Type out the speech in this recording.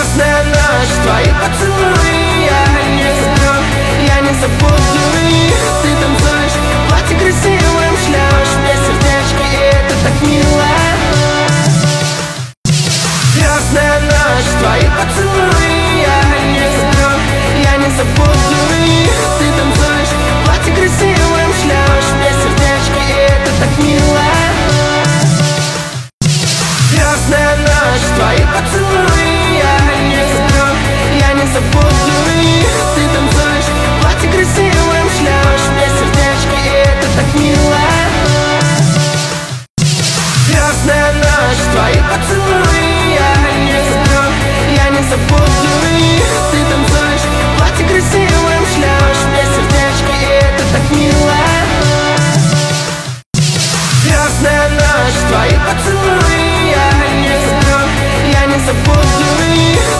Красная ночь, твои поцелуи я не забуду их. Ты танцуешь, платье красивым шлешь мне сердечко, и это так мило. Красная ночь, твои поцелуи я не забуду их. Ты танцуешь, платье красивым шлешь мне сердечко, и это так мило. Красная ночь, твои поцелуи я не забуду их. Ты танцуешь, платье красивым шлешь мне сердечко, и это так мило. Красная ночь, твои поцелуи я не забуду их. Ты танцуешь, платье красивым шлешь мне сердечко, и это так мило. Красная ночь, твои поцелуи я не забуду их.